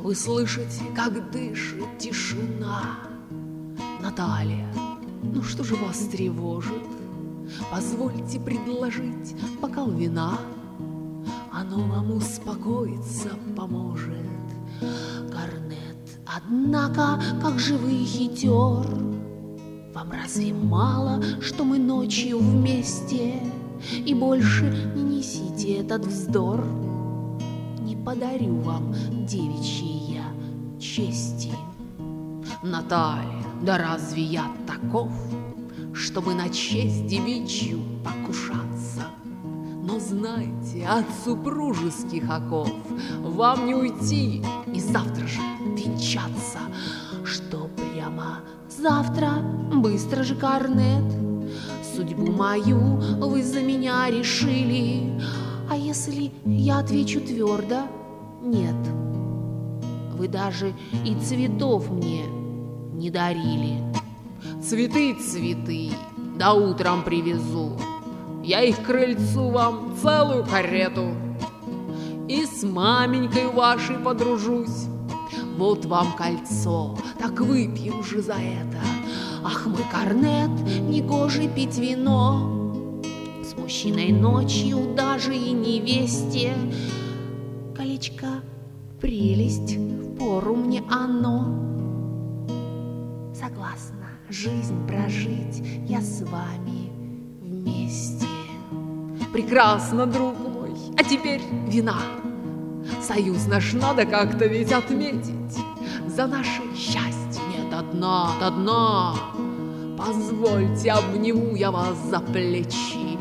Вы слышите, как дышит тишина. Наталья, ну что же вас тревожит? Позвольте предложить бокал вина. Оно вам успокоиться поможет. Корнет, однако, как же вы хитер. Вам разве мало, что мы ночью вместе? И больше не несите этот вздор. Не подарю вам девичьей я чести. Наталья, да разве я таков, чтобы на честь девичью покушаться? Но знайте, от супружеских оков вам не уйти и завтра же венчаться. Что прямо завтра, быстро же, Корнет, судьбу мою вы за меня решили. А если я отвечу твердо нет? Вы даже и цветов мне не дарили. Цветы, цветы, да утром привезу. Я их к крыльцу вам целую карету. И с маменькой вашей подружусь. Вот вам кольцо, так выпьем же за это. Ах, мой Корнет, негоже пить вино. С мужчиной ночью даже и невесте. Колечко прелесть, впору мне оно. Согласна жизнь прожить я с вами вместе. Прекрасно, друг мой, а теперь вина. Союз наш надо как-то ведь отметить. За наше счастье нет до дна. Позвольте, обниму я вас за плечи.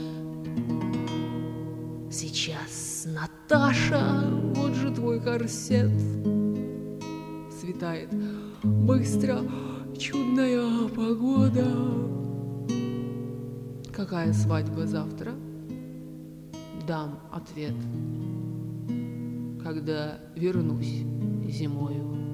Сейчас, Наташа, вот же твой корсет. Светает быстро, чудная погода. Какая свадьба завтра? Дам ответ, когда вернусь зимою.